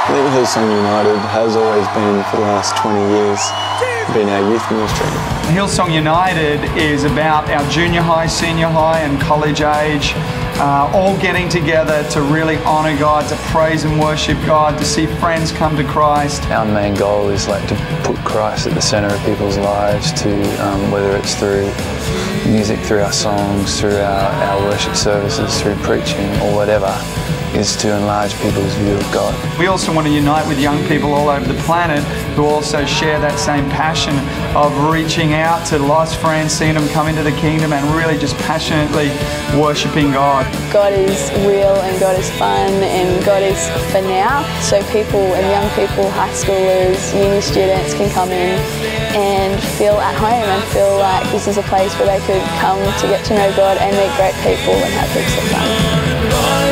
I think Hillsong United has always been, for the last 20 years, been our youth ministry. Hillsong United is about our junior high, senior high and college age all getting together to really honour God, to praise and worship God, to see friends come to Christ. Our main goal is to put Christ at the centre of people's lives, to whether it's through music, through our songs, through our worship services, through preaching or whatever, is to enlarge people's view of God. We also want to unite with young people all over the planet who also share that same passion of reaching out to lost friends, seeing them come into the kingdom and really just passionately worshipping God. God is real and God is fun and God is for now. So people and young people, high schoolers, uni students can come in and feel at home and feel like this is a place where they could come to get to know God and meet great people and have heaps of fun.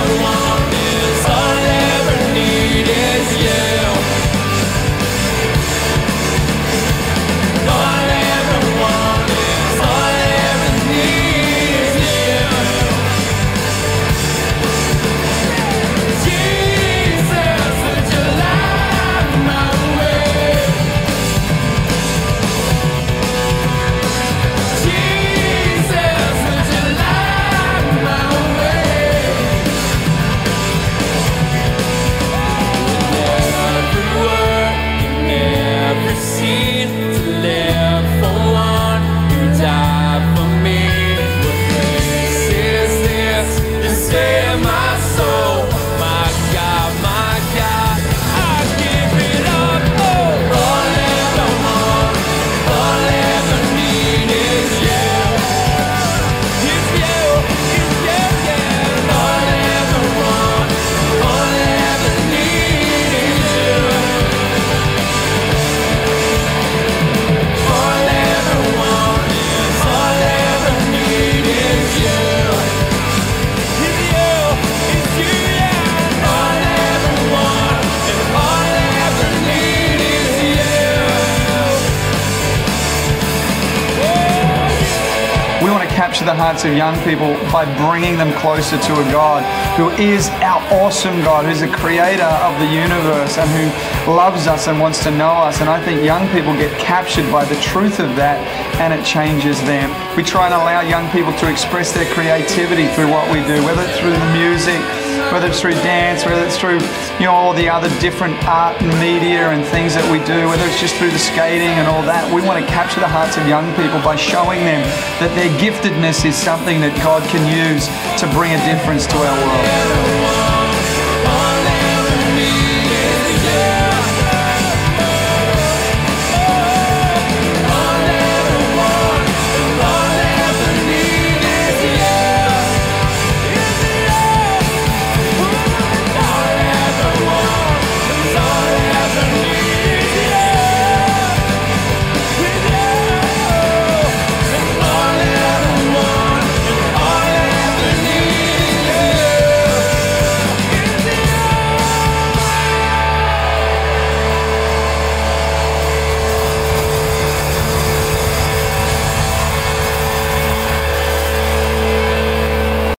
We want to capture the hearts of young people by bringing them closer to a God who is our awesome God, who's the creator of the universe and who loves us and wants to know us. And I think young people get captured by the truth of that and it changes them. We try and allow young people to express their creativity through what we do, whether it's through the music, whether it's through dance, whether it's through all the other different art and media and things that we do, whether it's just through the skating and all that. We want to capture the hearts of young people by showing them that their giftedness is something that God can use to bring a difference to our world.